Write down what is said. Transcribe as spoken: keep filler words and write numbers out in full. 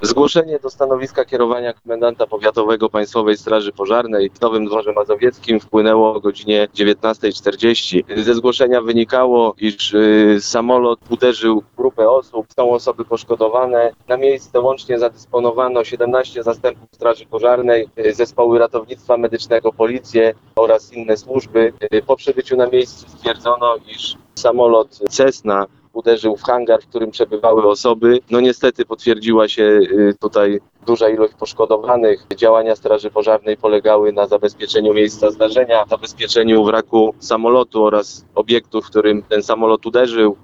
Zgłoszenie do stanowiska kierowania komendanta powiatowego Państwowej Straży Pożarnej w Nowym Dworze Mazowieckim wpłynęło o godzinie dziewiętnastej czterdzieści. Ze zgłoszenia wynikało, iż y, samolot uderzył w grupę osób, są osoby poszkodowane. Na miejsce łącznie zadysponowano siedemnaście zastępów Straży Pożarnej, y, zespoły ratownictwa medycznego, policję oraz inne służby. Y, po przybyciu na miejsce stwierdzono, iż samolot Cessna uderzył w hangar, w którym przebywały osoby. No niestety potwierdziła się y, tutaj duża ilość poszkodowanych. Działania Straży Pożarnej polegały na zabezpieczeniu miejsca zdarzenia, zabezpieczeniu wraku samolotu oraz obiektu, w którym ten samolot uderzył.